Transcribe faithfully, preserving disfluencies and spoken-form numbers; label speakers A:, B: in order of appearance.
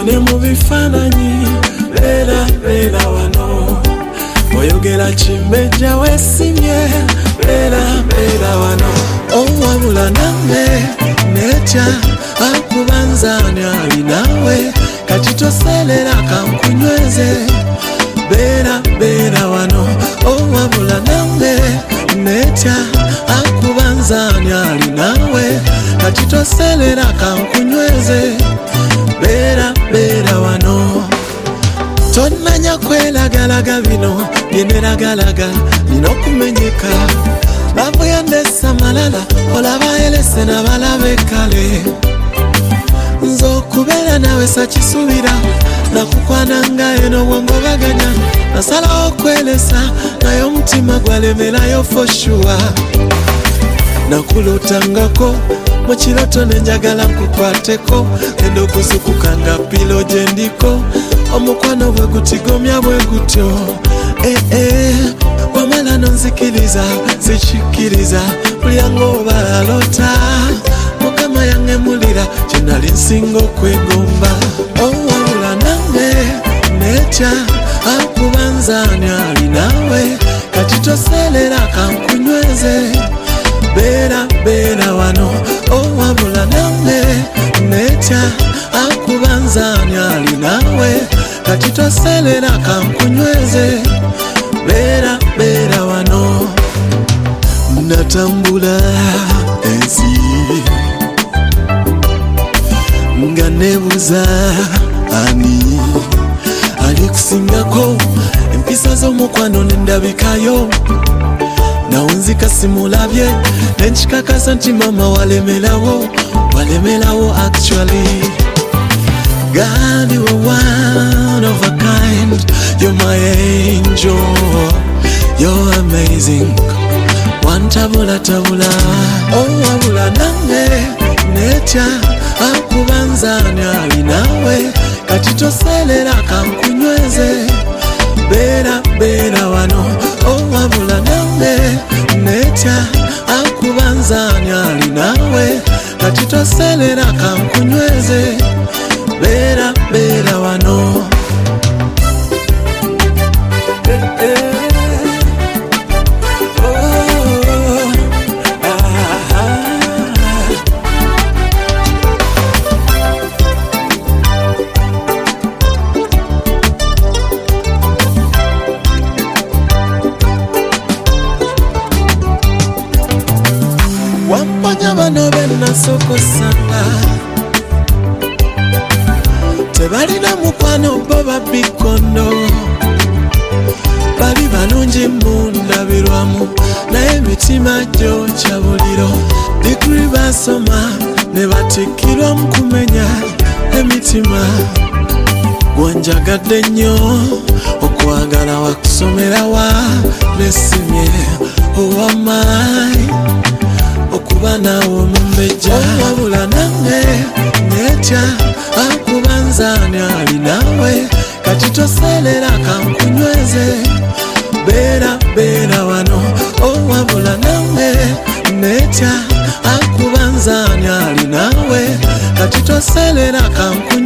A: tugende mu bifaananyi beera beera wano oyogera kimbejja weesimye beera beera wano owabula nange netya akubanzaani ali nawe kati toseerera kankunyweze beera beera wano owabula nange netya akubanzaani ali nawe kati toseerera kankunyweze beera beera wano tonnanya kwelagalaga bino byeneragalaga nina okumenyeka bavu yandesa malala olaba elese nabalabe kale nze okubeera nawe sakisuubira nakukwananga eno bwongobaganya nasalawo okwelesa naye omutima gwalemerayo for sure nakulotangako mu kiroto nenjagala nkukwateko genda okuzukukanga pilo gye ndiko omukwano bwe gutigomya bwe gutyo eh, eh, wamala nonzikiriza zikikkiriza bulyango oba alota mukama yangemulira kye nali nsinga okwegomba owabula nange netya akubanzaani ali nawe kati toseerera kankunyweze beera beera wano owabula nange netya akubanzaani ali nawe kati toseerera kankunyweze beera beera wano natambula ensi nga nebuza ani ali kusingako empisa z'omukwano nendabikayo nawunzika simulabye nenkikakasa nti mama walemerawo walemerawo actually God, you are one of a kind. You're my angel. You're amazing. One tabula tabula. Oh, abula nange netya akubanzaani ali nawe kati toseerera kankunyweze beera beera wano. Oh, abula nange netya akubanzaani ali nawe kati toseerera kankunyweze beera beera wano eh, eh. Oh, ah, ah. Wamponya bano bennasokosanga tebalina mukwano bo babikondo bali balungi mundabirwamu naye emitima gyokya buliro digiri basoma ne batikkirwa mu kumenya emitima gwanjagadde nnyo okwagala wakusomera wa nesimye owamaanyi okuba naawe omumbejja wabula nange netya akubanzaani ali nawe kati toseerera kankunyweze beera beera wano owabula nange netya akubanzaani ali nawe kati toseerera kankunyweze